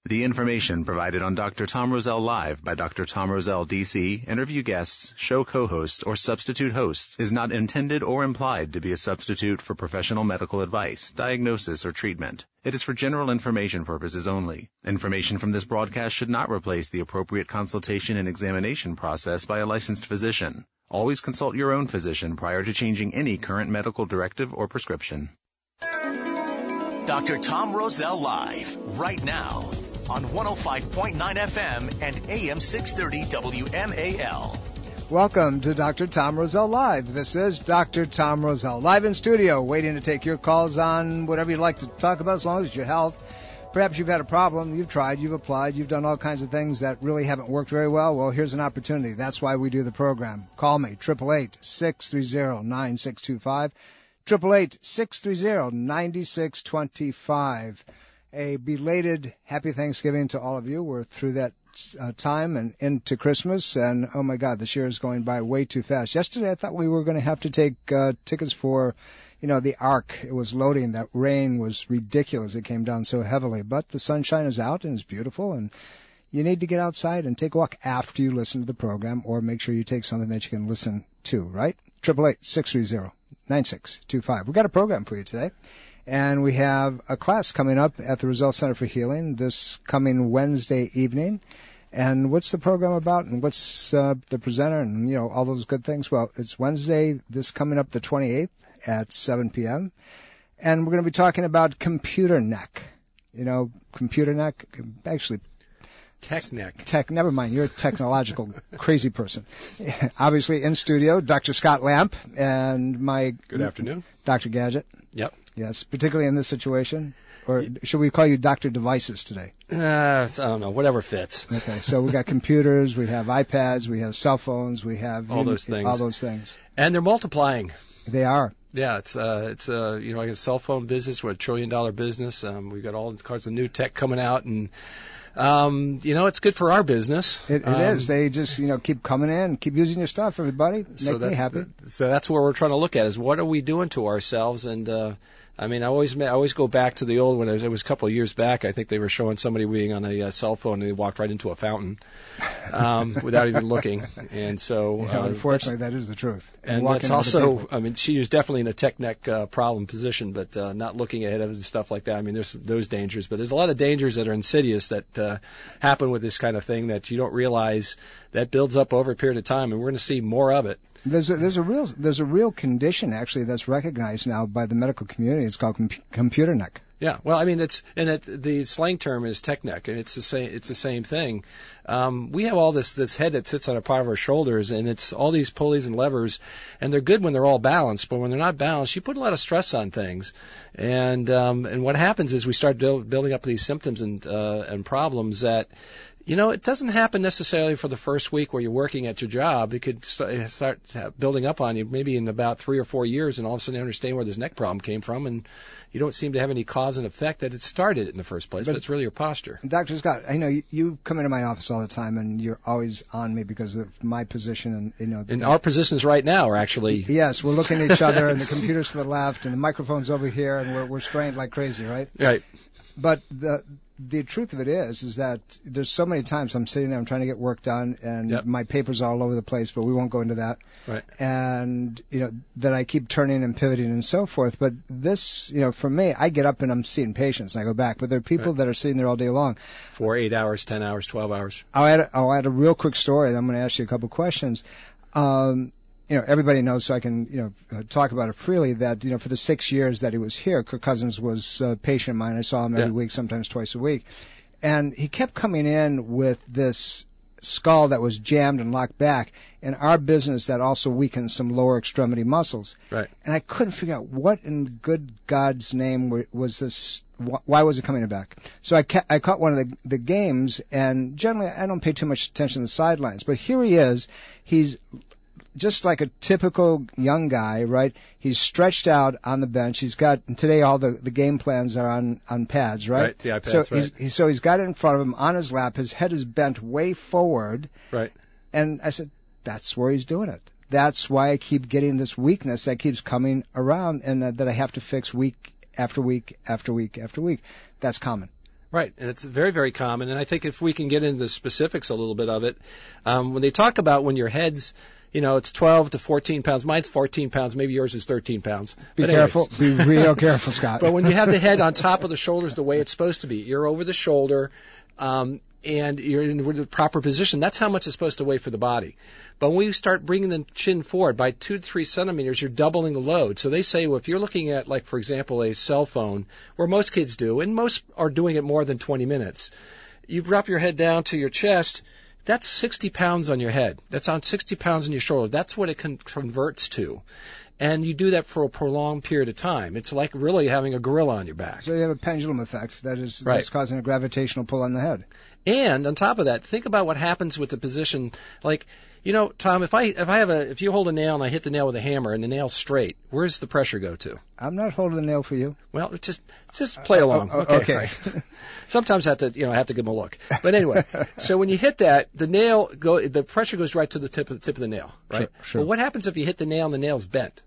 The information provided on Dr. Tom Rosell Live by Dr. Tom Rosell, D.C., interview guests, show co-hosts, or substitute hosts is not intended or implied to be a substitute for professional medical advice, diagnosis, or treatment. It is for general information purposes only. Information from this broadcast should not replace the appropriate consultation and examination process by a licensed physician. Always consult your own physician prior to changing any current medical directive or prescription. Dr. Tom Rosell Live, right now, on 105.9 FM and AM 630 WMAL. Welcome to Dr. Tom Rosell Live. This is Dr. Tom Rosell, live in studio, waiting to take your calls on whatever you'd like to talk about, as long as it's your health. Perhaps you've had a problem, you've tried, you've applied, you've done all kinds of things that really haven't worked very well. Well, here's an opportunity. That's why we do the program. Call me, 888-630-9625, 888-630-9625. A belated Happy Thanksgiving to all of you. We're through that time and into Christmas, and oh my God, this year is going by way too fast. Yesterday I thought we were going to have to take tickets for, the Ark. It was loading. That rain was ridiculous. It came down so heavily, but the sunshine is out and it's beautiful, and you need to get outside and take a walk after you listen to the program, or make sure you take something that you can listen to, right? 888-630-9625. We've got a program for you today. And we have a class coming up at the Rosell Center for Healing this coming Wednesday evening. And what's the program about, and what's the presenter, and, all those good things? Well, it's Wednesday, this coming up the 28th at 7 p.m. And we're going to be talking about computer neck. Computer neck, actually... Tech neck. Never mind. You're a technological crazy person. Obviously, in studio, Dr. Scott Lamp and my... Good afternoon. Dr. Gadget. Yep. Yes, particularly in this situation. Or should we call you Dr. Devices today? I don't know. Whatever fits. Okay, so we got computers, we have iPads, we have cell phones, we have... All those things. All those things. And they're multiplying. They are. Yeah, it's like a cell phone business. We're a $1 trillion business. We've got all kinds of new tech coming out, and it's good for our business. It is. They just, keep coming in, keep using your stuff, everybody. Make me happy. So that's what we're trying to look at, is what are we doing to ourselves? And, I always go back to the old one. It was a couple of years back. I think they were showing somebody being on a cell phone, and they walked right into a fountain without even looking. And so, unfortunately, that is the truth. And that's also, she was definitely in a tech neck problem position, but not looking ahead of it and stuff like that. There's those dangers, but there's a lot of dangers that are insidious that happen with this kind of thing that you don't realize that builds up over a period of time, and we're going to see more of it. There's a real condition actually that's recognized now by the medical community. It's called computer neck. Yeah, well, the slang term is tech neck, and it's the same thing. We have all this head that sits on a part of our shoulders, and it's all these pulleys and levers, and they're good when they're all balanced, but when they're not balanced, you put a lot of stress on things, and what happens is we start building up these symptoms and problems that. It doesn't happen necessarily for the first week where you're working at your job. It could start building up on you maybe in about 3 or 4 years, and all of a sudden you understand where this neck problem came from, and you don't seem to have any cause and effect that it started in the first place, but it's really your posture. Dr. Scott, I know you come into my office all the time, and you're always on me because of my position. And our positions right now are actually... Yes, we're looking at each other, and the computer's to the left, and the microphone's over here, and we're strained like crazy, right? Right. But the truth of it is that there's so many times I'm sitting there, I'm trying to get work done, and my papers are all over the place, but we won't go into that. Right. And, that I keep turning and pivoting and so forth. But this, for me, I get up and I'm seeing patients and I go back. But there are people that are sitting there all day long. 4, 8 hours, 10 hours, 12 hours. I'll add a real quick story. I'm going to ask you a couple questions. Everybody knows, so I can, talk about it freely, that, for the 6 years that he was here, Kirk Cousins was a patient of mine. I saw him every week, sometimes twice a week. And he kept coming in with this skull that was jammed and locked back. In our business, that also weakened some lower extremity muscles. Right. And I couldn't figure out what in good God's name was this, why was it coming back? So I caught one of the games, and generally I don't pay too much attention to the sidelines. But here he is. He's just like a typical young guy, right? He's stretched out on the bench. He's got, today all the game plans are on pads, right? Right, the iPads, so he's got it in front of him on his lap. His head is bent way forward. Right. And I said, that's where he's doing it. That's why I keep getting this weakness that keeps coming around, and that I have to fix week after week after week after week. That's common. Right, and it's very, very common. And I think if we can get into the specifics a little bit of it, when they talk about when your head's, it's 12 to 14 pounds. Mine's 14 pounds. Maybe yours is 13 pounds. Be careful. Be real careful, Scott. But when you have the head on top of the shoulders the way it's supposed to be, you're over the shoulder, and you're in the proper position, that's how much it's supposed to weigh for the body. But when you start bringing the chin forward by 2 to 3 centimeters, you're doubling the load. So they say, well, if you're looking at, like, for example, a cell phone, where most kids do, and most are doing it more than 20 minutes, you drop your head down to your chest, that's 60 pounds on your head. That's on 60 pounds on your shoulder. That's what it converts to. And you do that for a prolonged period of time. It's like really having a gorilla on your back. So you have a pendulum effect that's causing a gravitational pull on the head. And on top of that, think about what happens with the position. Like, Tom, if you hold a nail and I hit the nail with a hammer and the nail's straight, where's the pressure go to? I'm not holding the nail for you. Well, just play along. Okay. Right. Sometimes I have to give them a look. But anyway, so when you hit that, the pressure goes right to the tip of the nail, right? Sure. Well, what happens if you hit the nail and the nail's bent?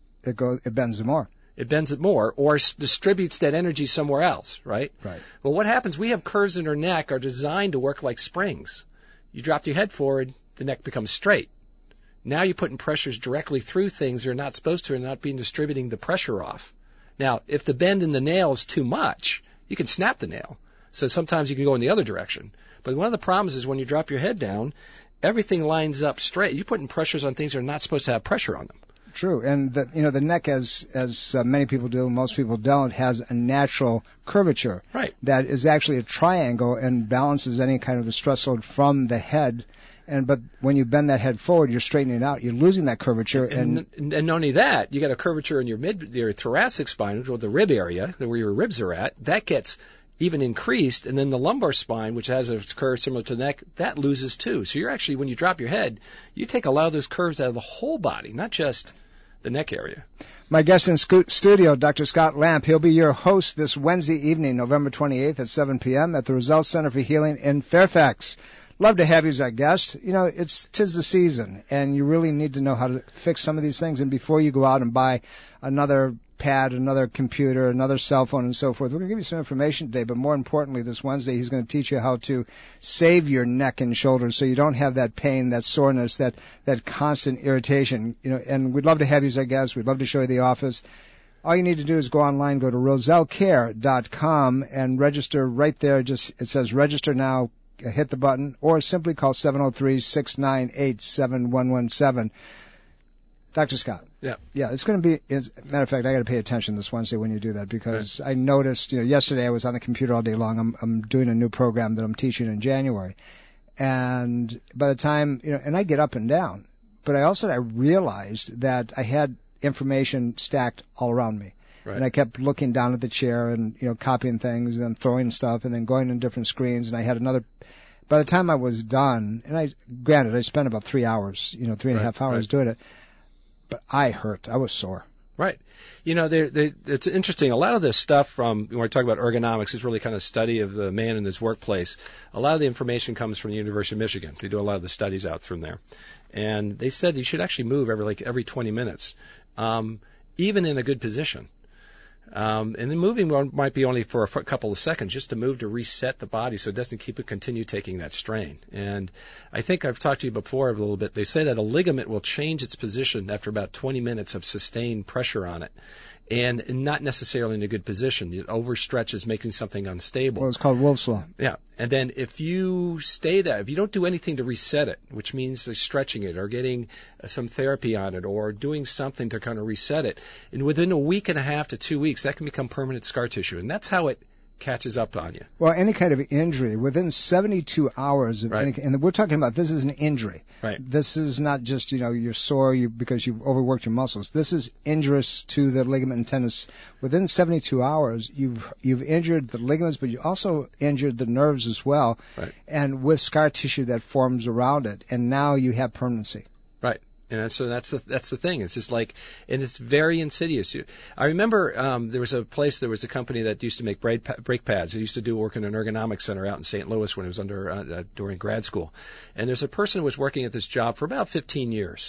It bends it more. It bends it more, or distributes that energy somewhere else, right? Right. Well, what happens? We have curves in our neck are designed to work like springs. You drop your head forward, the neck becomes straight. Now you're putting pressures directly through things you're not supposed to and not being distributing the pressure off. Now, if the bend in the nail is too much, you can snap the nail. So sometimes you can go in the other direction. But one of the problems is when you drop your head down, everything lines up straight. You're putting pressures on things that are not supposed to have pressure on them. True, and the neck, as many people do, most people don't, has a natural curvature. Right. That is actually a triangle and balances any kind of the stress load from the head. But when you bend that head forward, you're straightening it out. You're losing that curvature. And not only that, you got a curvature in your thoracic spine, or the rib area, where your ribs are at. That gets even increased, and then the lumbar spine, which has a curve similar to the neck, that loses too. So you're actually, when you drop your head, you take a lot of those curves out of the whole body, not just the neck area. My guest in studio, Dr. Scott Lamp. He'll be your host this Wednesday evening, November 28th at 7 p.m. at the Results Center for Healing in Fairfax. Love to have you as our guest. Tis the season, and you really need to know how to fix some of these things. And before you go out and buy another pad, another computer, another cell phone, and so forth, we're going to give you some information today. But more importantly, this Wednesday, he's going to teach you how to save your neck and shoulders so you don't have that pain, that soreness, that constant irritation. And we'd love to have you as our guest. We'd love to show you the office. All you need to do is go online, go to rosellcare.com, and register right there. It says register now. Hit the button, or simply call 703-698-7117. Dr. Scott. Yeah. Yeah, it's going to be, as a matter of fact, I got to pay attention this Wednesday when you do that, because I noticed, yesterday I was on the computer all day long. I'm doing a new program that I'm teaching in January. And by the time, and I get up and down, but I realized that I had information stacked all around me. Right. And I kept looking down at the chair and, copying things and then throwing stuff and then going on different screens. And I had by the time I was done, and I spent about 3 hours, 3.5 hours doing it, but I hurt. I was sore. Right. It's interesting. A lot of this stuff when we talk about ergonomics, is really kind of study of the man in his workplace. A lot of the information comes from the University of Michigan. They do a lot of the studies out from there. And they said you should actually move every 20 minutes, even in a good position. And then moving might be only for a couple of seconds, just to move to reset the body so it doesn't continue taking that strain. And I think I've talked to you before a little bit. They say that a ligament will change its position after about 20 minutes of sustained pressure on it, and not necessarily in a good position. It overstretches, making something unstable. Well, it's called Wolff's Law. Yeah. And then if you stay there, if you don't do anything to reset it, which means stretching it or getting some therapy on it or doing something to kind of reset it, and within a week and a half to 2 weeks, that can become permanent scar tissue. And that's how it catches up on you. Well, any kind of injury, within 72 hours of and we're talking about, this is an injury. Right. This is not just, you're sore because you've overworked your muscles. This is injurious to the ligament and tendons. Within 72 hours, you've injured the ligaments, but you also injured the nerves as well. Right. And with scar tissue that forms around it. And now you have permanency. Right. And so that's the thing. It's just and it's very insidious. I remember there was a company that used to make brake pads. They used to do work in an ergonomics center out in St. Louis when it was during grad school. And there's a person who was working at this job for about 15 years.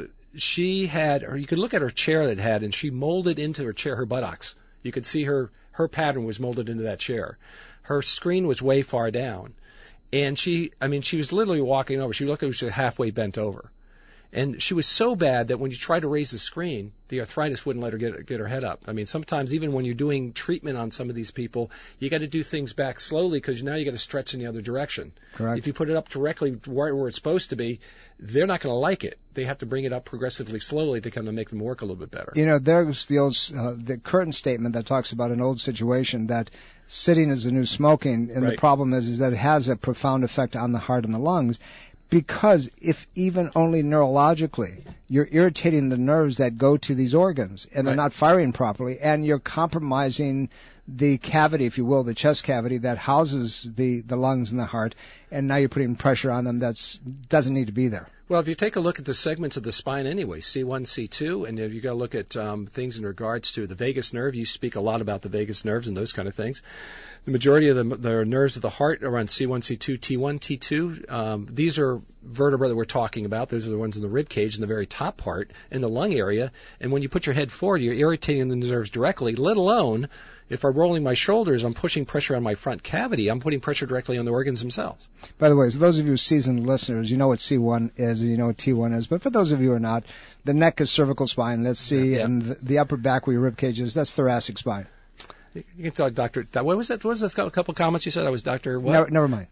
She had, or you could look at her chair and she molded into her chair her buttocks. You could see her her pattern was molded into that chair. Her screen was way far down. And she was literally walking over. She looked like she was halfway bent over. And she was so bad that when you try to raise the screen, the arthritis wouldn't let her get her head up. I mean, sometimes even when you're doing treatment on some of these people, you got to do things back slowly because now you got to stretch in the other direction. Correct. If you put it up directly where it's supposed to be, they're not going to like it. They have to bring it up progressively slowly to kind of make them work a little bit better. You know, there's the old the Curtin statement that talks about an old situation that sitting is the new smoking, and Right. the problem is that it has a profound effect on the heart and the lungs. Because if even only neurologically, you're irritating the nerves that go to these organs, and they're Right. not firing properly, and you're compromising the cavity, if you will, the chest cavity that houses the lungs and the heart, and now you're putting pressure on them that doesn't need to be there. Well, if you take a look at the segments of the spine anyway, C1, C2, and if you got to look at things in regards to the vagus nerve, you speak a lot about the vagus nerves and those kind of things. The majority of the nerves of the heart are on C1, C2, T1, T2. These are vertebrae that we're talking about. Those are the ones in the rib cage in the very top part, in the lung area. And when you put your head forward, you're irritating the nerves directly, let alone if I'm rolling my shoulders, I'm pushing pressure on my front cavity. I'm putting pressure directly on the organs themselves. By the way, so those of you seasoned listeners, you know what C1 is and you know what T1 is. But for those of you who are not, the neck is cervical spine, that's C, Yeah. and the upper back where your rib cage is, that's thoracic spine. You can talk, Doctor. What was that? What was a couple comments you said? I was Doctor. What? Never mind.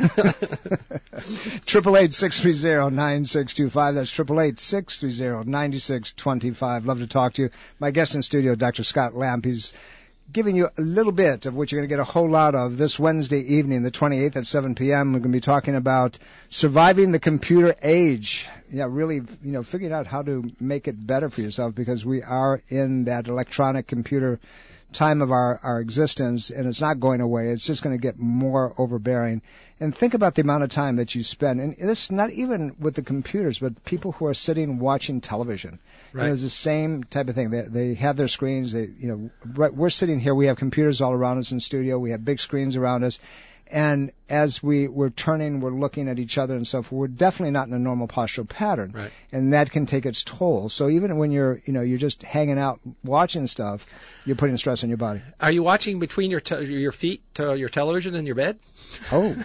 888-630-9625. That's 888-630-9625. Love to talk to you. My guest in studio, Dr. Scott Lamp. He's giving you a little bit of what you're going to get a whole lot of this Wednesday evening, the 28th at 7 p.m. We're going to be talking about surviving the computer age. Yeah, really, figuring out how to make it better for yourself, because we are in that electronic computer time of our existence, and it's not going away. It's just going to get more overbearing. And think about the amount of time that you spend, and this not even with the computers, but people who are sitting watching television. Right. It's the same type of thing. They have their screens. We're sitting here. We have computers all around us in studio. We have big screens around us. And as we're turning, we're looking at each other and so forth. We're definitely not in a normal postural pattern. Right. And that can take its toll. So even when you're just hanging out watching stuff, you're putting stress on your body. Are you watching between your feet to your television and your bed? Oh,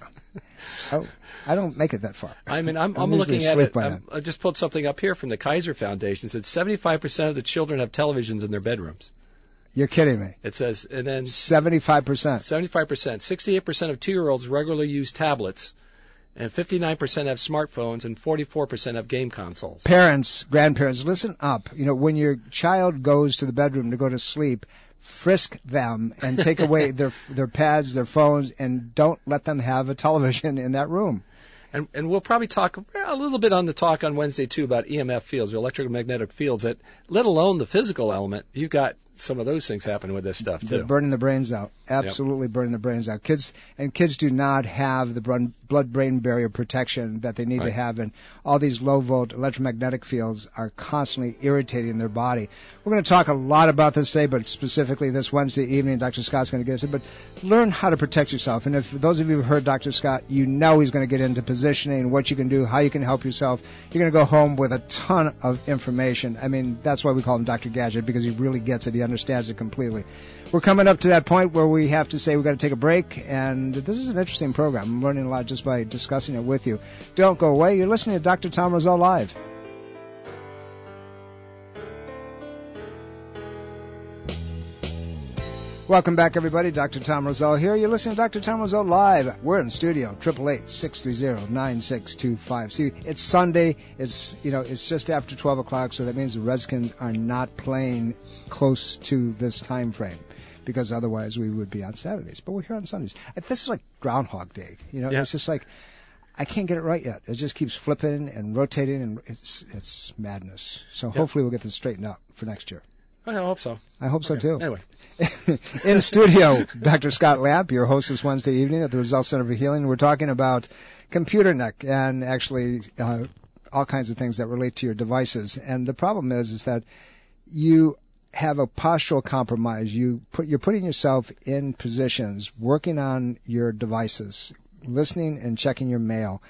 I don't make it that far. I mean, I'm usually looking at asleep it. by then. I just pulled something up here from the Kaiser Foundation. It said 75% of the children have televisions in their bedrooms. You're kidding me. It says, and then 75%. 75%. 68% of 2-year-olds regularly use tablets, and 59% have smartphones, and 44% have game consoles. Parents, grandparents, listen up. When your child goes to the bedroom to go to sleep, frisk them and take away their pads, their phones, and don't let them have a television in that room. And we'll probably talk a little bit on the talk on Wednesday, too, about EMF fields, or electromagnetic fields, that, let alone the physical element, you've got some of those things happening with this stuff, too. They're burning the brains out. Absolutely burning the brains out. Kids do not have the blood-brain barrier protection that they need to have, and all these low-volt electromagnetic fields are constantly irritating their body. We're going to talk a lot about this today, but specifically this Wednesday evening, Dr. Scott's going to get into it. But learn how to protect yourself. And if those of you who have heard Dr. Scott, he's going to get into positioning, what you can do, how you can help yourself. You're going to go home with a ton of information. I mean, that's why we call him Dr. Gadget, because he really gets it. He understands it completely. We're coming up to that point where we have to say we've got to take a break, and this is an interesting program. I'm learning a lot just by discussing it with you. Don't go away. You're listening to Dr. Tom Rosell Live. Welcome back, everybody. Dr. Tom Rosell here. You're listening to Dr. Tom Rosell Live. We're in studio, 888-630-9625. See, it's Sunday. It's just after 12 o'clock, so that means the Redskins are not playing close to this time frame, because otherwise we would be on Saturdays. But we're here on Sundays. This is like Groundhog Day. It's just like, I can't get it right yet. It just keeps flipping and rotating, and it's madness. So hopefully we'll get this straightened out for next year. I hope so. I hope so, too. Anyway. In studio, Dr. Scott Lamp, your host this Wednesday evening at the Results Center for Healing. We're talking about computer neck and actually all kinds of things that relate to your devices. And the problem is that you have a postural compromise. You're putting yourself in positions, working on your devices, listening and checking your mail.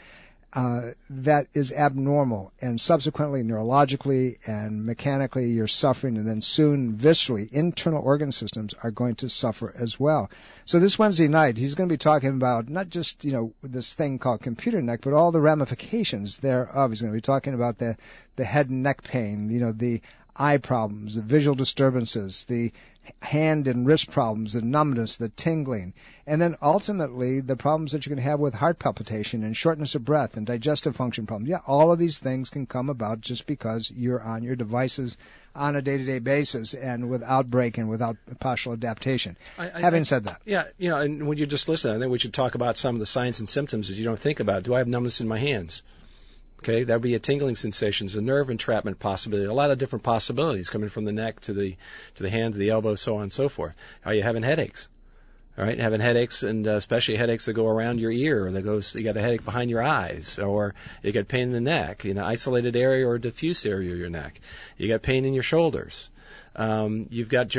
that is abnormal, and subsequently neurologically and mechanically you're suffering, and then soon viscerally internal organ systems are going to suffer as well. So this Wednesday night he's going to be talking about not just this thing called computer neck, but all the ramifications thereof. He's going to be talking about the head and neck pain, the eye problems, the visual disturbances, the hand and wrist problems, the numbness, the tingling, and then ultimately the problems that you're going to have with heart palpitation and shortness of breath and digestive function problems. Yeah, all of these things can come about just because you're on your devices on a day-to-day basis and without break and without postural adaptation. Having said that. Yeah, and when you just listen, I think we should talk about some of the signs and symptoms that you don't think about. Do I have numbness in my hands? Okay, that would be a tingling sensations, a nerve entrapment possibility, a lot of different possibilities coming from the neck to the hand, to the elbow, so on and so forth. Are you having headaches? All right, having headaches, and especially headaches that go around your ear, or you got a headache behind your eyes, or you got pain in the neck, in an isolated area or a diffuse area of your neck. You got pain in your shoulders. You've got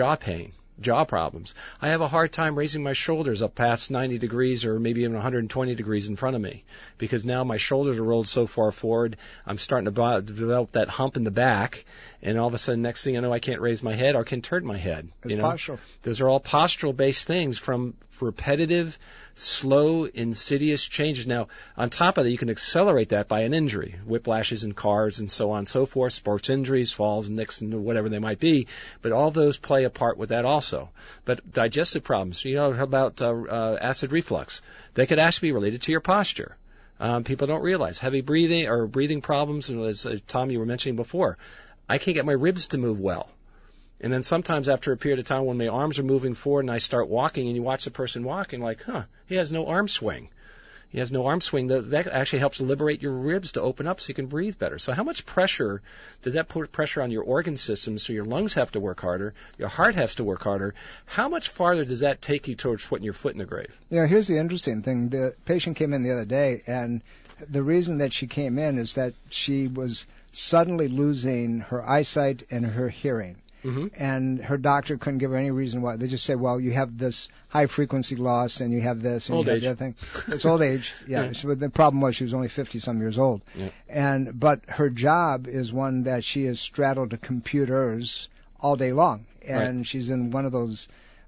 jaw problems. I have a hard time raising my shoulders up past 90 degrees or maybe even 120 degrees in front of me, because now my shoulders are rolled so far forward, I'm starting to develop that hump in the back, and all of a sudden, next thing I know, I can't raise my head or can turn my head. It's postural. Those are all postural-based things from repetitive, slow, insidious changes. Now, on top of that, you can accelerate that by an injury, whiplashes in cars and so on and so forth, sports injuries, falls, nicks, and whatever they might be. But all those play a part with that also. But digestive problems, about acid reflux, they could actually be related to your posture. People don't realize heavy breathing or breathing problems, and as Tom, you were mentioning before, I can't get my ribs to move well. And then sometimes after a period of time when my arms are moving forward and I start walking, and you watch the person walking like, he has no arm swing. He has no arm swing. That actually helps liberate your ribs to open up so you can breathe better. So how much pressure does that put pressure on your organ systems, so your lungs have to work harder, your heart has to work harder? How much farther does that take you towards putting your foot in the grave? Here's the interesting thing. The patient came in the other day, and the reason that she came in is that she was suddenly losing her eyesight and her hearing. Mm-hmm. And her doctor couldn't give her any reason why. They just said, well, you have this high-frequency loss, and you have this, and old you have age. the other thing. It's old age, yeah. So the problem was she was only 50-some years old. Yeah. But her job is one that she has straddled to computers all day long. And she's in one of those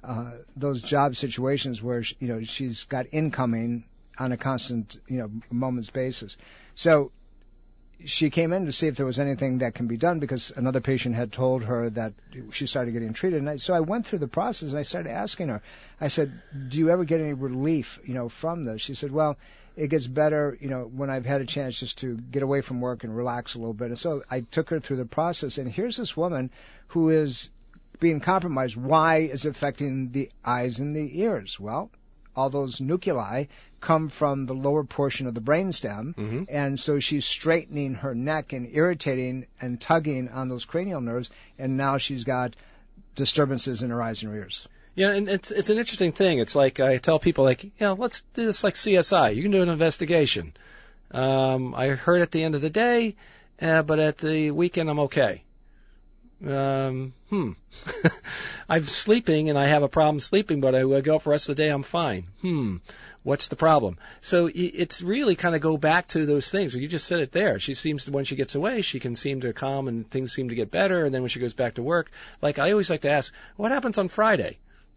job situations where, she's got incoming on a constant, moment's basis. So she came in to see if there was anything that can be done, because another patient had told her that she started getting treated. And so I went through the process, and I started asking her, I said, do you ever get any relief, from this? She said, well, it gets better, when I've had a chance just to get away from work and relax a little bit. And so I took her through the process, and here's this woman who is being compromised. Why is it affecting the eyes and the ears? Well, all those nuclei come from the lower portion of the brainstem, mm-hmm. and so she's straightening her neck and irritating and tugging on those cranial nerves, and now she's got disturbances in her eyes and her ears. Yeah, and it's an interesting thing. It's like I tell people, let's do this like CSI. You can do an investigation. I heard at the end of the day, but at the weekend I'm okay. I'm sleeping and I have a problem sleeping, but I wake up the rest of the day, I'm fine. What's the problem? So it's really kind of go back to those things. You just said it there. She seems to, when she gets away, she can seem to calm and things seem to get better. And then when she goes back to work, like I always like to ask, what happens on Friday?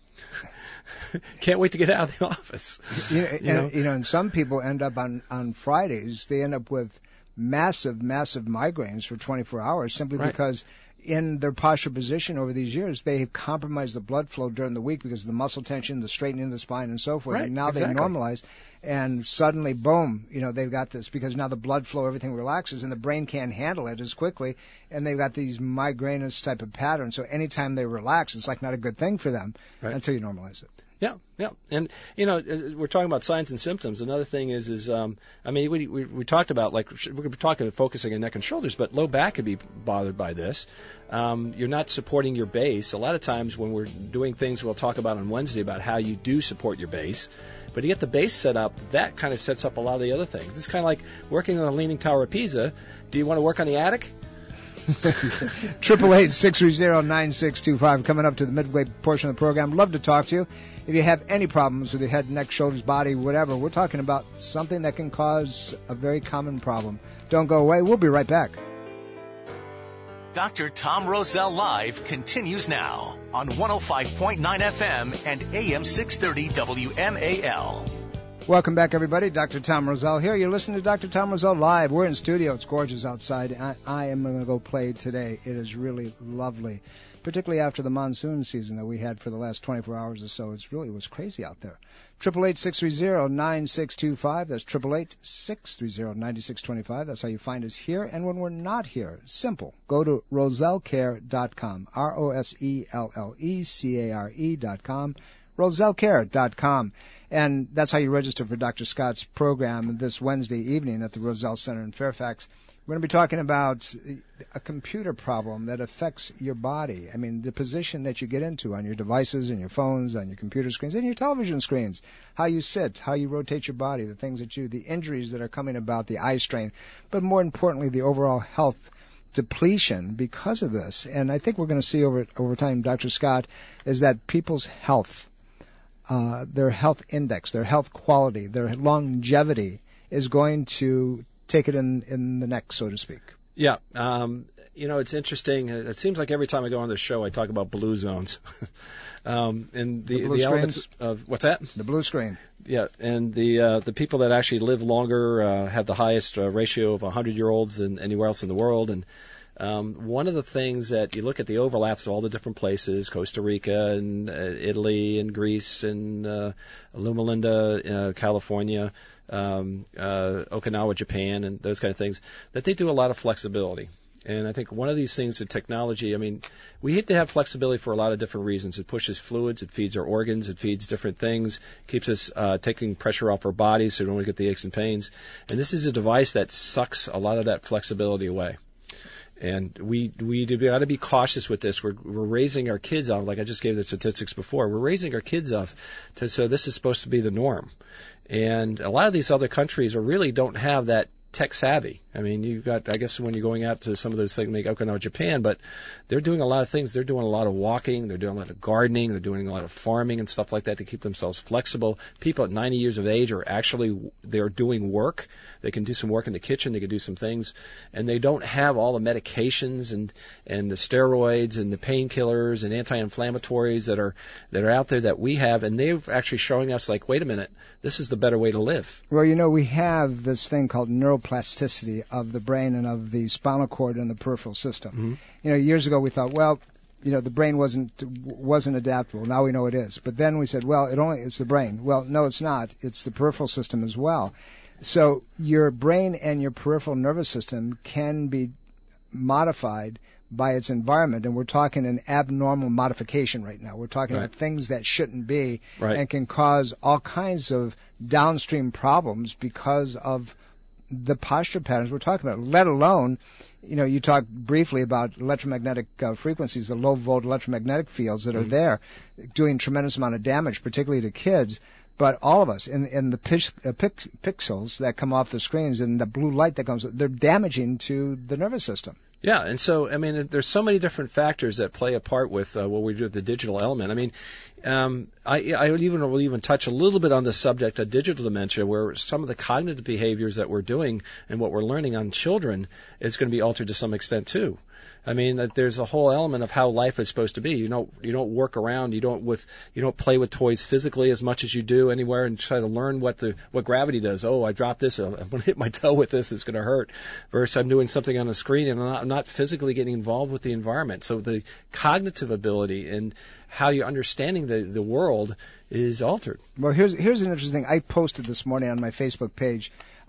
Can't wait to get out of the office. And some people end up on Fridays, they end up with massive migraines for 24 hours simply because in their posture position over these years, they have compromised the blood flow during the week because of the muscle tension, the straightening of the spine, and so forth. Right, and now they normalize, and suddenly, boom, they've got this because now the blood flow, everything relaxes, and the brain can't handle it as quickly, and they've got these migrainous type of patterns. So anytime they relax, it's like not a good thing for them until you normalize it. Yeah. And, we're talking about signs and symptoms. Another thing is we talked about, we're talking focusing on neck and shoulders, but low back could be bothered by this. You're not supporting your base. A lot of times when we're doing things we'll talk about on Wednesday about how you do support your base, but to get the base set up, that kind of sets up a lot of the other things. It's kind of like working on the Leaning Tower of Pisa. Do you want to work on the attic? 888-630-9625. Coming up to the midway portion of the program. Love to talk to you. If you have any problems with your head, neck, shoulders, body, whatever, we're talking about something that can cause a very common problem. Don't go away. We'll be right back. Dr. Tom Rosell Live continues now on 105.9 FM and AM 630 WMAL. Welcome back, everybody. Dr. Tom Rosell here. You're listening to Dr. Tom Rosell Live. We're in studio. It's gorgeous outside. I am going to go play today. It is really lovely, particularly after the monsoon season that we had for the last 24 hours or so. It was crazy out there. 888-630-9625. That's 888-630-9625. That's how you find us here. And when we're not here, it's simple. Go to RosellCare.com. RosellCare.com. RosellCare.com. And that's how you register for Dr. Scott's program this Wednesday evening at the Rosell Center in Fairfax. We're going to be talking about a computer problem that affects your body. I mean, the position that you get into on your devices and your phones, on your computer screens, and your television screens, how you sit, how you rotate your body, the things that the injuries that are coming about, the eye strain, but more importantly, the overall health depletion because of this. And I think we're going to see over time, Dr. Scott, is that people's health, their health index, their health quality, their longevity is going to take it in the neck, so to speak. Yeah. It's interesting. It seems like every time I go on this show, I talk about blue zones. And the elements of, what's that? The blue screen. Yeah. And the people that actually live longer have the highest ratio of 100-year-olds than anywhere else in the world. And one of the things that you look at the overlaps of all the different places, Costa Rica and Italy and Greece and Loma Linda, California, Okinawa, Japan, and those kind of things, that they do a lot of flexibility. And I think one of these things, the technology, I mean, we hate to have flexibility for a lot of different reasons. It pushes fluids, it feeds our organs, it feeds different things, keeps us taking pressure off our bodies so we don't get the aches and pains. And this is a device that sucks a lot of that flexibility away. And we got to be cautious with this. We're raising our kids off, like I just gave the statistics before. We're raising our kids off so this is supposed to be the norm. And a lot of these other countries really don't have that tech savvy. I mean, you've got, I guess when you're going out to some of those things, like Okinawa, Japan, but they're doing a lot of things. They're doing a lot of walking. They're doing a lot of gardening. They're doing a lot of farming and stuff like that to keep themselves flexible. People at 90 years of age they're doing work. They can do some work in the kitchen. They can do some things. And they don't have all the medications and the steroids and the painkillers and anti-inflammatories that are out there that we have. And they're actually showing us, like, wait a minute, this is the better way to live. Well, we have this thing called neuroplasticity of the brain and of the spinal cord and the peripheral system. Mm-hmm. Years ago we thought, well, the brain wasn't adaptable. Now we know it is. But then we said, well, it's the brain. Well, no, it's not. It's the peripheral system as well. So your brain and your peripheral nervous system can be modified by its environment, and we're talking an abnormal modification right now. We're talking about things that shouldn't be and can cause all kinds of downstream problems because of the posture patterns we're talking about, let alone, you talked briefly about electromagnetic frequencies, the low-volt electromagnetic fields that are there doing tremendous amount of damage, particularly to kids. But all of us, in the pixels that come off the screens and the blue light that comes, they're damaging to the nervous system. Yeah, and so, I mean, there's so many different factors that play a part with what we do with the digital element. I mean, I will even touch a little bit on the subject of digital dementia, where some of the cognitive behaviors that we're doing and what we're learning on children is going to be altered to some extent too. I mean, that there's a whole element of how life is supposed to be. You don't work around. You don't play with toys physically as much as you do anywhere and try to learn what gravity does. Oh, I dropped this. I'm going to hit my toe with this. It's going to hurt. Versus I'm doing something on the screen and I'm not physically getting involved with the environment. So the cognitive ability and how you're understanding the world is altered. Well, here's an interesting thing. I posted this morning on my Facebook page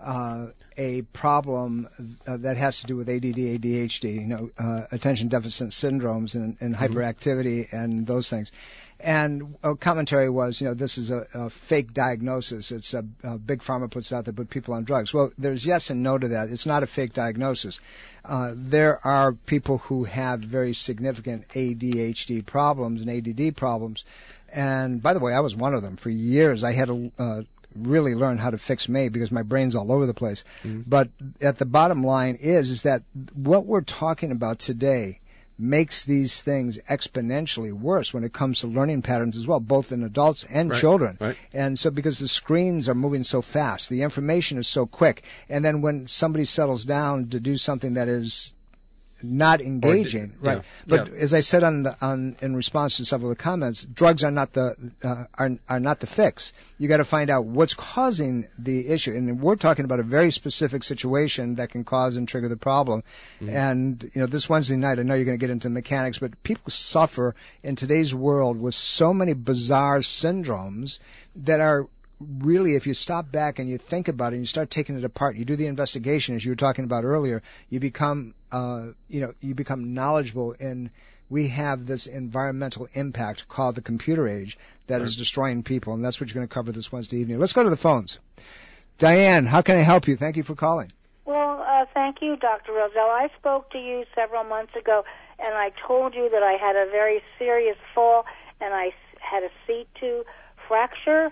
a problem that has to do with ADD, ADHD, attention deficit syndromes and hyperactivity and those things. And a commentary was, this is a fake diagnosis. It's a big pharma puts out there, put people on drugs. Well, there's yes and no to that. It's not a fake diagnosis. There are people who have very significant ADHD problems and ADD problems. And by the way, I was one of them. For years, I had to really learn how to fix me because my brain's all over the place. Mm-hmm. But at the bottom line is that what we're talking about today, makes these things exponentially worse when it comes to learning patterns as well, both in adults and children. Right. And so because the screens are moving so fast, the information is so quick, and then when somebody settles down to do something that is not engaging, right? But as I said in response to several of the comments, drugs are not the are not the fix. You got to find out what's causing the issue, and we're talking about a very specific situation that can cause and trigger the problem. And this Wednesday night, I know you're going to get into mechanics, but people suffer in today's world with so many bizarre syndromes that are really, if you stop back and you think about it and you start taking it apart, you do the investigation, as you were talking about earlier, you become, you become knowledgeable in, we have this environmental impact called the computer age that is destroying people, and that's what you're going to cover this Wednesday evening. Let's go to the phones. Diane, how can I help you? Thank you for calling. Well, thank you, Dr. Roselle. I spoke to you several months ago, and I told you that I had a very serious fall, and I had a C2 fracture.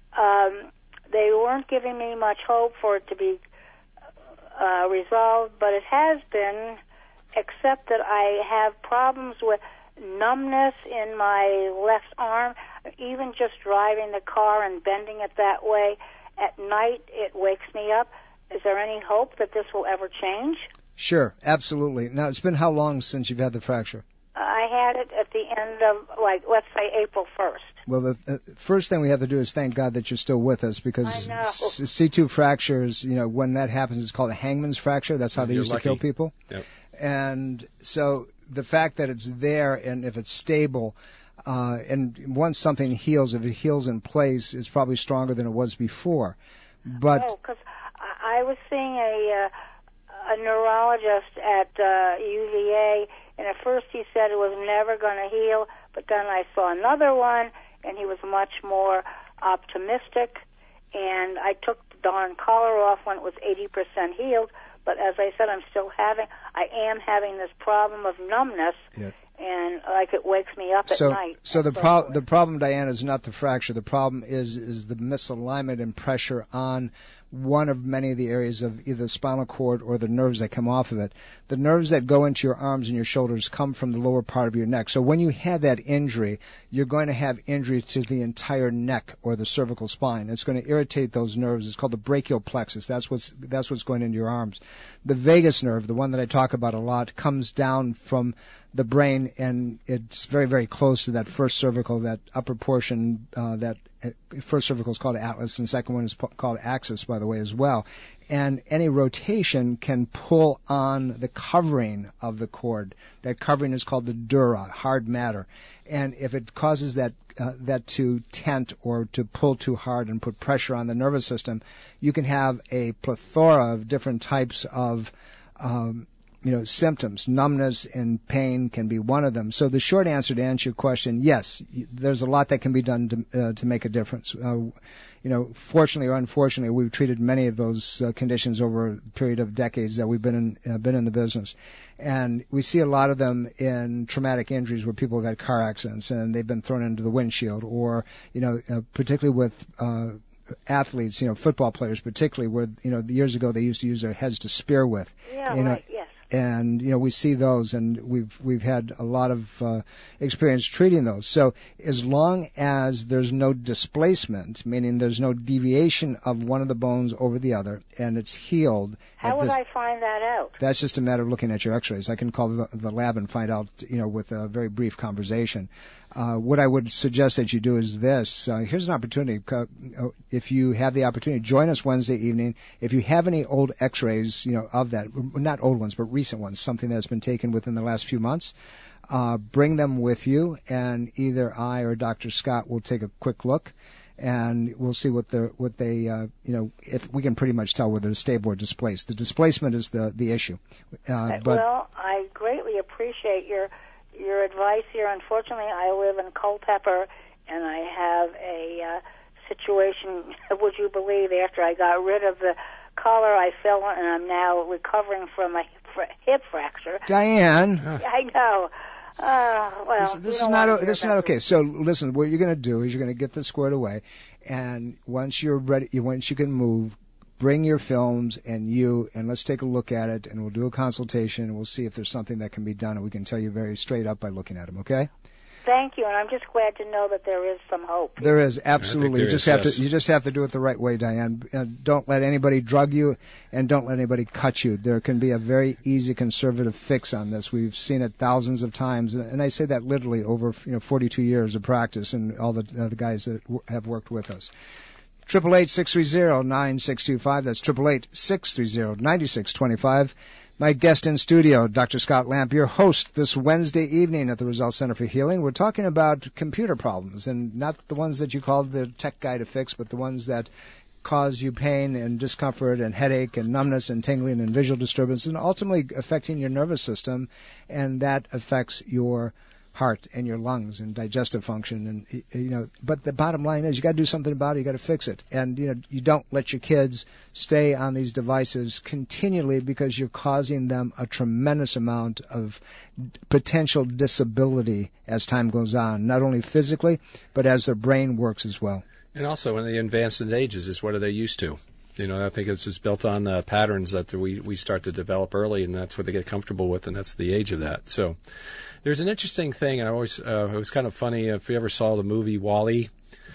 They weren't giving me much hope for it to be resolved, but it has been, except that I have problems with numbness in my left arm, even just driving the car and bending it that way. At night, it wakes me up. Is there any hope that this will ever change? Sure, absolutely. Now, it's been how long since you've had the fracture? I had it at the end of, let's say April 1st. Well, the first thing we have to do is thank God that you're still with us, because I know. C2 fractures, when that happens, it's called a hangman's fracture. That's how they used to kill people. Yep. And so the fact that it's there, and if it's stable, and once something heals, if it heals in place, it's probably stronger than it was before. But because I was seeing a neurologist at UVA, and at first he said it was never going to heal, but then I saw another one, and he was much more optimistic, and I took the darn collar off when it was 80% healed, but as I said, I am having this problem of numbness, and it wakes me up at night. So the problem, Diana, is not the fracture. The problem is the misalignment and pressure on one of many of the areas of either the spinal cord or the nerves that come off of it. The nerves that go into your arms and your shoulders come from the lower part of your neck. So when you have that injury, you're going to have injury to the entire neck or the cervical spine. It's going to irritate those nerves. It's called the brachial plexus. That's what's going into your arms. The vagus nerve, the one that I talk about a lot, comes down from the brain, and it's very, very close to that first cervical, that upper portion, that first cervical is called atlas, and the second one is called axis, by the way, as well. And any rotation can pull on the covering of the cord. That covering is called the dura, hard matter. And if it causes that to tent or to pull too hard and put pressure on the nervous system, you can have a plethora of different types of symptoms. Numbness and pain can be one of them. So the short answer to answer your question, yes, there's a lot that can be done to make a difference. Fortunately or unfortunately, we've treated many of those conditions over a period of decades that we've been in the business, and we see a lot of them in traumatic injuries where people have had car accidents and they've been thrown into the windshield, or particularly with athletes, football players particularly, where years ago they used to use their heads to spear with. Right. Yes. And we see those, and we've had a lot of experience treating those. So as long as there's no displacement, meaning there's no deviation of one of the bones over the other, and it's healed. How would I find that out? That's just a matter of looking at your X-rays. I can call the lab and find out, with a very brief conversation. What I would suggest that you do is this. Here's an opportunity. If you have the opportunity, join us Wednesday evening. If you have any old X-rays, of that, not old ones, but recent ones, something that's been taken within the last few months, bring them with you, and either I or Dr. Scott will take a quick look, and we'll see what they if we can pretty much tell whether they're stable or displaced. The displacement is the issue. Well, I greatly appreciate your advice here. Unfortunately, I live in Culpeper, and I have a situation, would you believe, after I got rid of the collar, I fell on, and I'm now recovering from a hip fracture. Diane. I know. This is not okay. So listen, what you're going to do is you're going to get this squared away, and once you're ready, once you can move, bring your films and let's take a look at it, and we'll do a consultation, and we'll see if there's something that can be done, and we can tell you very straight up by looking at them, okay? Thank you, and I'm just glad to know that there is some hope. There is, absolutely. You just have to do it the right way, Diane. Don't let anybody drug you, and don't let anybody cut you. There can be a very easy conservative fix on this. We've seen it thousands of times, and I say that literally over 42 years of practice, and all the guys that have worked with us. 888-630-9625. That's 888-630-9625. My guest in studio, Dr. Scott Lamp, your host this Wednesday evening at the Results Center for Healing. We're talking about computer problems, and not the ones that you call the tech guy to fix, but the ones that cause you pain and discomfort and headache and numbness and tingling and visual disturbance, and ultimately affecting your nervous system, and that affects your heart and your lungs and digestive function, and but the bottom line is you got to do something about it. You got to fix it, and you don't let your kids stay on these devices continually, because you're causing them a tremendous amount of potential disability as time goes on, not only physically but as their brain works as well. And also, when they advance in ages, is what are they used to? I think it's just built on patterns that we start to develop early, and that's what they get comfortable with, and that's the age of that. So there's an interesting thing, and I always it was kind of funny if you ever saw the movie WALL-E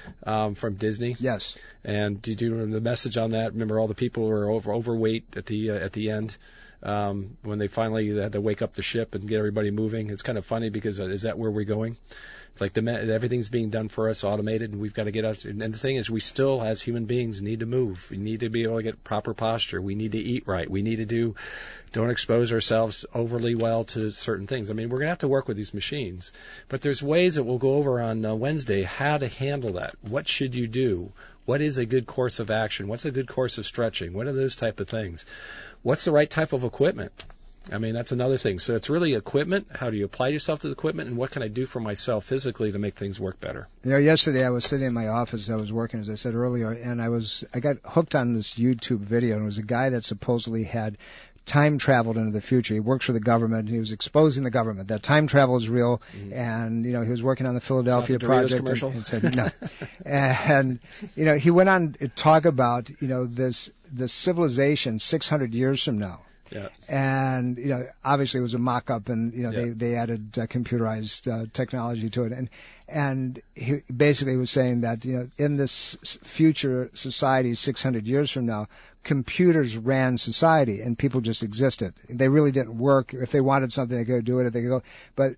from Disney. Yes. And did you remember the message on that? Remember all the people who were overweight at the end when they finally had to wake up the ship and get everybody moving? It's kind of funny because is that where we're going? It's like everything's being done for us, automated, and we've got to get us. And the thing is, we still, as human beings, need to move. We need to be able to get proper posture. We need to eat right. We need to don't expose ourselves overly well to certain things. I mean, we're going to have to work with these machines. But there's ways that we'll go over on Wednesday how to handle that. What should you do? What is a good course of action? What's a good course of stretching? What are those type of things? What's the right type of equipment? I mean, that's another thing. So it's really equipment. How do you apply yourself to the equipment, and what can I do for myself physically to make things work better? Yesterday I was sitting in my office. I was working, as I said earlier, and I got hooked on this YouTube video, and it was a guy that supposedly had time traveled into the future. He works for the government, and he was exposing the government that time travel is real. Mm-hmm. And he was working on the Philadelphia project. And said no. And he went on to talk about this civilization 600 years from now. Yeah. And obviously it was a mock-up, and they added computerized technology to it, and he basically was saying that in this future society 600 years from now, computers ran society and people just existed. They really didn't work. If they wanted something, they could do it. If they could go, but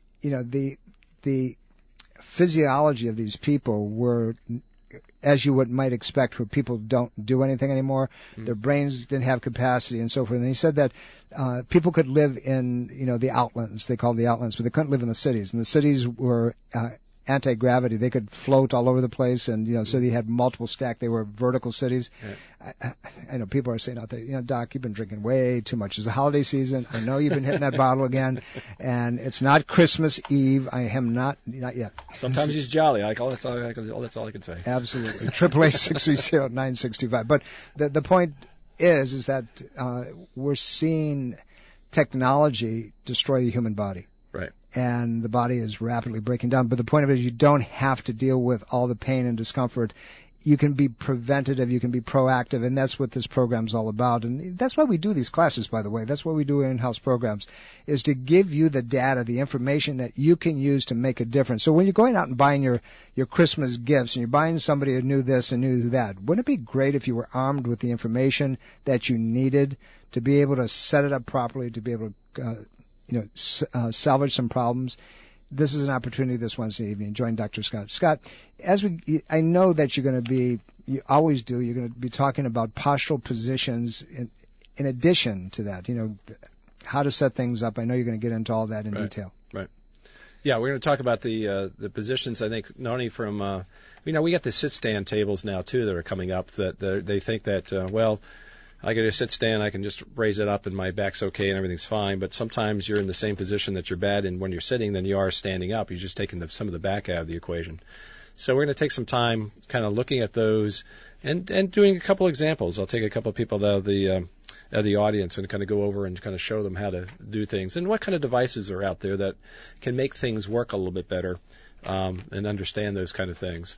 the physiology of these people were, as you might expect, where people don't do anything anymore. Mm-hmm. Their brains didn't have capacity and so forth. And he said that people could live in, the outlands. They called the outlands, but they couldn't live in the cities. And the cities were anti-gravity. They could float all over the place, and so they had multiple stack. They were vertical cities. Yeah. I know people are saying out there, Doc, you've been drinking way too much. It's the holiday season. I know you've been hitting that bottle again, and it's not Christmas Eve. I am not yet. Sometimes he's jolly. That's all I can say. Absolutely. 888-630-9625. But the point is that we're seeing technology destroy the human body. Right. And the body is rapidly breaking down. But the point of it is you don't have to deal with all the pain and discomfort. You can be preventative, you can be proactive, and that's what this program's all about. And that's why we do these classes, by the way. That's why we do in-house programs, is to give you the data, the information that you can use to make a difference. So when you're going out and buying your Christmas gifts, and you're buying somebody who knew this and knew that, wouldn't it be great if you were armed with the information that you needed to be able to set it up properly, to be able to salvage some problems? This is an opportunity this Wednesday evening. Join Dr. Scott. Scott, I know that you're going to be, you always do, you're going to be talking about postural positions in addition to that, how to set things up. I know you're going to get into all that in detail. Right. Yeah, we're going to talk about the positions, I think, not only from, we got the sit-stand tables now, too, that are coming up that they think that, I can just sit stand, I can just raise it up and my back's okay and everything's fine, but sometimes you're in the same position that you're bad in when you're sitting than you are standing up. You're just taking some of the back out of the equation. So we're going to take some time kind of looking at those and doing a couple examples. I'll take a couple of people out of the audience and kind of go over and kind of show them how to do things and what kind of devices are out there that can make things work a little bit better and understand those kind of things.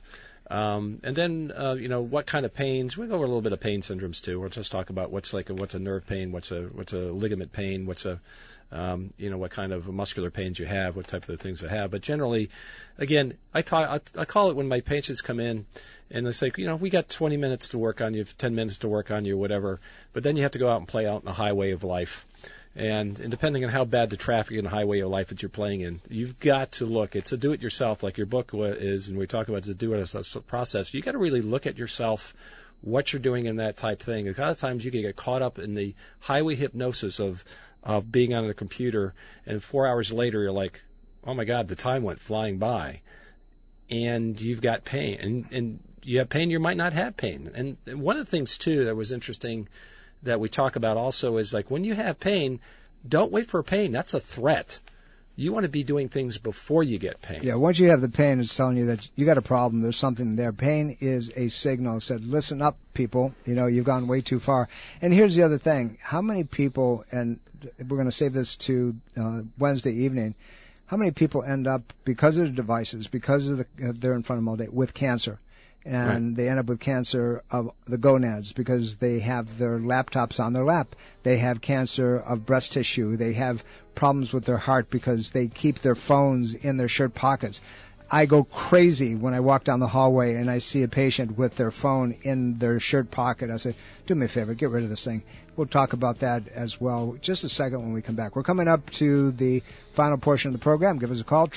And then, what kind of pains? We go over a little bit of pain syndromes too. We'll just talk about what's a nerve pain, what's a ligament pain, what kind of muscular pains you have, what type of things they have. But generally, again, I call it when my patients come in and they say, we got 20 minutes to work on you, 10 minutes to work on you, whatever. But then you have to go out and play out in the highway of life. And depending on how bad the traffic in the highway of life that you're playing in, you've got to look. It's a do-it-yourself, like your book is, and we talk about the do-it-yourself process. You got to really look at yourself, what you're doing in that type thing. A lot of times you can get caught up in the highway hypnosis of being on a computer, and 4 hours later you're like, oh my God, the time went flying by, and you've got pain, and you have pain. You might not have pain. And one of the things too that was interesting that we talk about also is like when you have pain, don't wait for pain. That's a threat. You want to be doing things before you get pain. Yeah, once you have the pain, it's telling you that you got a problem. There's something there. Pain is a signal. It said, listen up, people. You've gone way too far. And here's the other thing. How many people, and we're going to save this to Wednesday evening, how many people end up, because of the devices, because of they're in front of them all day, with cancer? And They end up with cancer of the gonads because they have their laptops on their lap. They have cancer of breast tissue. They have problems with their heart because they keep their phones in their shirt pockets. I go crazy when I walk down the hallway and I see a patient with their phone in their shirt pocket. I say, do me a favor, get rid of this thing. We'll talk about that as well just a second when we come back. We're coming up to the final portion of the program. Give us a call,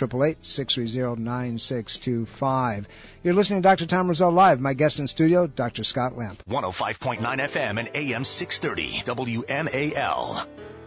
888-630-9625. You're listening to Dr. Tom Rosell Live. My guest in studio, Dr. Scott Lamp. 105.9 FM and AM 630 WMAL.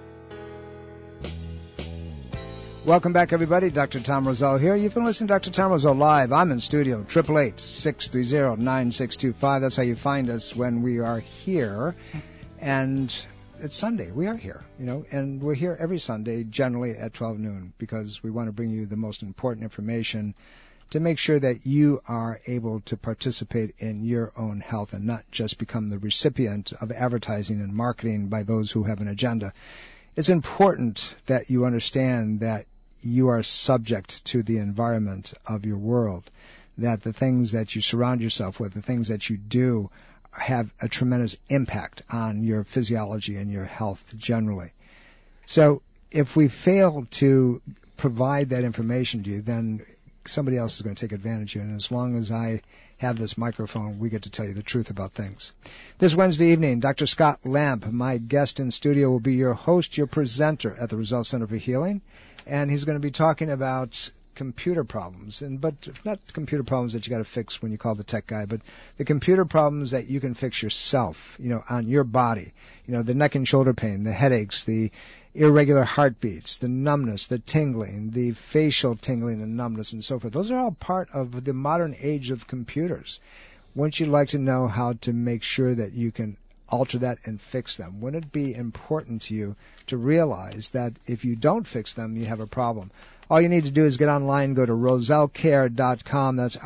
Welcome back, everybody. Dr. Tom Rosell here. You've been listening to Dr. Tom Rosell Live. I'm in studio, 888-630-9625. That's how you find us when we are here. And it's Sunday. We are here, and we're here every Sunday, generally at 12 noon, because we want to bring you the most important information to make sure that you are able to participate in your own health and not just become the recipient of advertising and marketing by those who have an agenda. It's important that you understand that you are subject to the environment of your world, that the things that you surround yourself with, the things that you do, have a tremendous impact on your physiology and your health generally. So if we fail to provide that information to you, then somebody else is going to take advantage of you. And as long as I have this microphone, we get to tell you the truth about things. This Wednesday evening, Dr. Scott Lamp, my guest in studio, will be your host, your presenter at the Rosell Center for Healing. And he's going to be talking about computer problems, but not computer problems that you got to fix when you call the tech guy, but the computer problems that you can fix yourself, on your body. The neck and shoulder pain, the headaches, the irregular heartbeats, the numbness, the tingling, the facial tingling and numbness and so forth. Those are all part of the modern age of computers. Wouldn't you like to know how to make sure that you can alter that and fix them? Wouldn't it be important to you to realize that if you don't fix them, you have a problem? All you need to do is get online, go to rosellcare.com, that's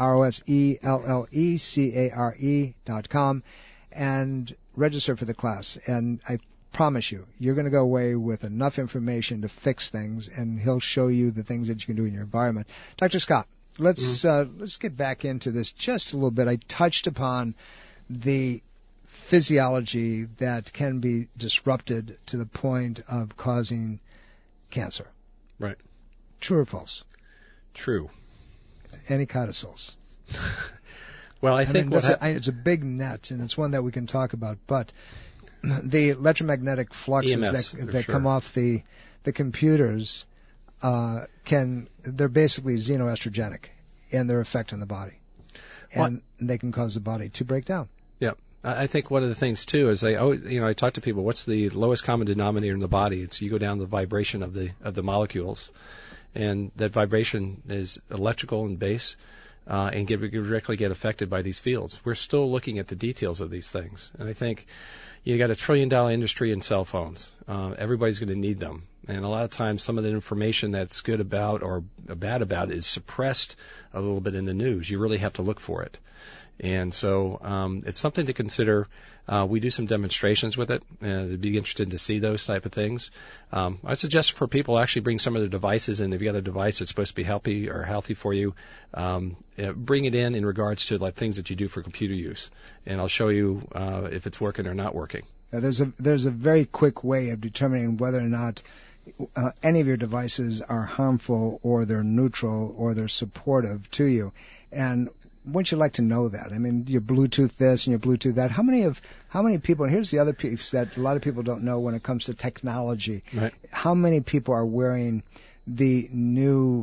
ROSELLECARE.com, and register for the class. And I promise you, you're going to go away with enough information to fix things, and he'll show you the things that you can do in your environment. Dr. Scott, let's get back into this just a little bit. I touched upon the physiology that can be disrupted to the point of causing cancer. Right. True or false? True. Any codicils? Well, I think it's a big net, and it's one that we can talk about. But the electromagnetic fluxes EMS, that come off the computers they're basically xenoestrogenic in their effect on the body, and they can cause the body to break down. Yeah. I think one of the things too is I talk to people. What's the lowest common denominator in the body? It's you go down the vibration of the molecules, and that vibration is electrical and base, and directly get affected by these fields. We're still looking at the details of these things, and I think you got $1 trillion industry in cell phones. Everybody's going to need them, and a lot of times some of the information that's good about or bad about is suppressed a little bit in the news. You really have to look for it. And so it's something to consider. We do some demonstrations with it. They'd be interested to see those type of things. I suggest for people actually bring some of their devices in. If you got a device that's supposed to be healthy for you, bring it in regards to like things that you do for computer use, and I'll show you if it's working or not working. There's a very quick way of determining whether or not any of your devices are harmful or they're neutral or they're supportive to you. And wouldn't you like to know that? I mean, your Bluetooth this and your Bluetooth that. How many people, and here's the other piece that a lot of people don't know when it comes to technology. Right. How many people are wearing the new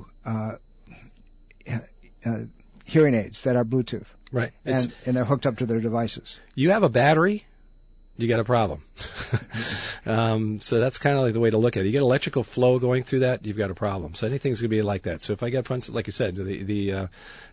hearing aids that are Bluetooth? Right. And they're hooked up to their devices. You have a battery, you got a problem. So that's kind of like the way to look at it. You get electrical flow going through that, you've got a problem. So anything's going to be like that. So if I get, for instance, like you said, the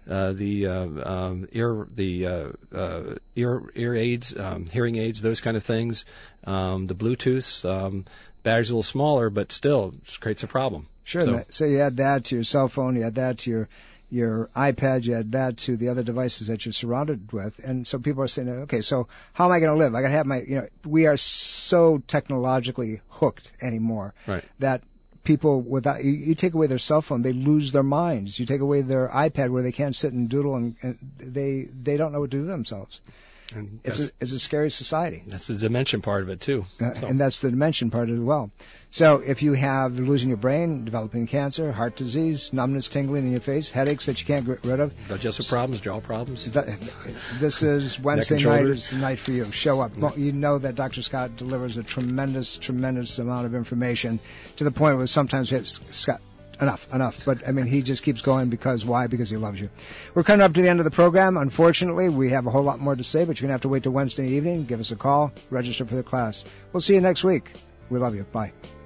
ear aids, hearing aids, those kind of things, the Bluetooth, battery's a little smaller, but still it creates a problem. Sure. So you add that to your cell phone, you add that to your iPad, you add that to the other devices that you're surrounded with. And so people are saying, okay, so how am I going to live? I got to have we are so technologically hooked anymore that people without, you take away their cell phone, they lose their minds. You take away their iPad where they can't sit and doodle and they don't know what to do themselves. And it's a scary society. That's the dimension part of it too. And that's the dimension part as well. So if you have losing your brain, developing cancer, heart disease, numbness, tingling in your face, headaches that you can't get rid of, digestive problems, jaw problems, this is Wednesday night is the night for you. Show up. Well, you know that Dr. Scott delivers a tremendous amount of information to the point where sometimes we have Scott. Enough. But, I mean, he just keeps going because, why? Because he loves you. We're coming up to the end of the program. Unfortunately, we have a whole lot more to say, but you're going to have to wait till Wednesday evening. Give us a call. Register for the class. We'll see you next week. We love you. Bye.